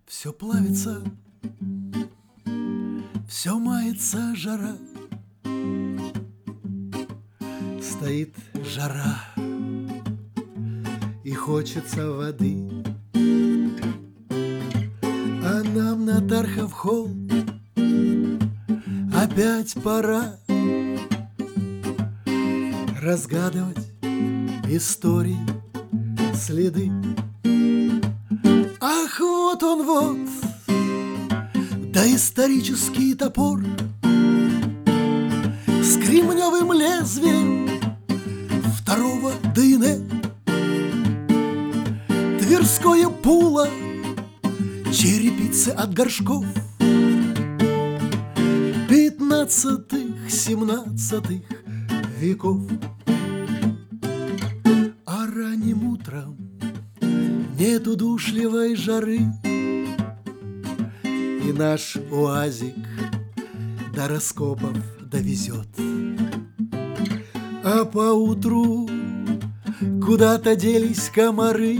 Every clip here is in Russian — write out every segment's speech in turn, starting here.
Все плавится, все мается жара. Стоит жара, и хочется воды. А нам на Тархов-холл опять пора разгадывать истории, следы. Ах, вот он вот, доисторический топор с кремневым лезвием второго ДНЭ. Тверское пуло, черепицы от горшков 15-17 веков. А ранним утром нет удушливой жары, и наш уазик до раскопов довезет. А поутру куда-то делись комары,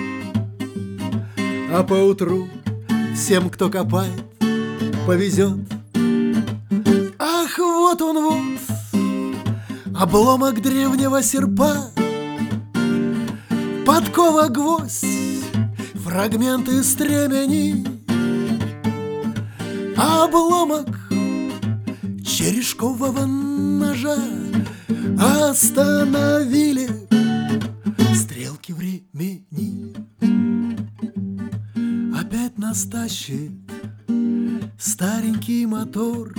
а поутру всем, кто копает, повезет. Ах, вот он вот, обломок древнего серпа, подкова, гвоздь, фрагменты стремени, обломок черешкового ножа остановили стрелки времени. Опять нас тащит старенький мотор,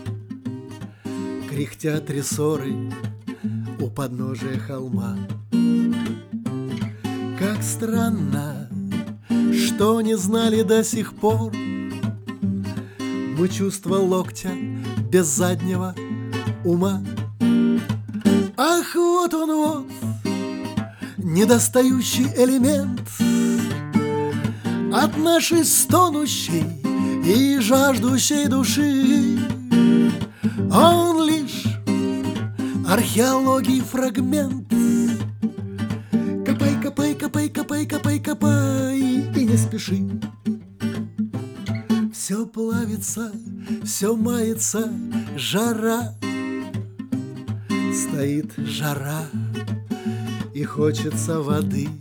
кряхтят рессоры у подножия холма. Как странно, что не знали до сих пор мы чувство локтя без заднего ума. Ах, вот он вот, недостающий элемент от нашей стонущей и жаждущей души. Он лишь археологии фрагмент. Копай, копай, копай, копай, копай, копай, и не спеши. Все плавится, все мается, жара. Стоит жара, и хочется воды.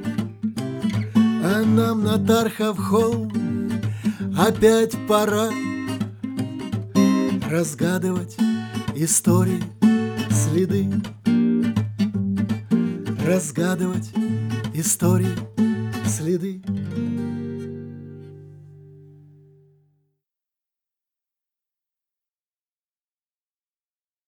А нам на Тархов-холл опять пора разгадывать истории, следы. Разгадывать истории, следы.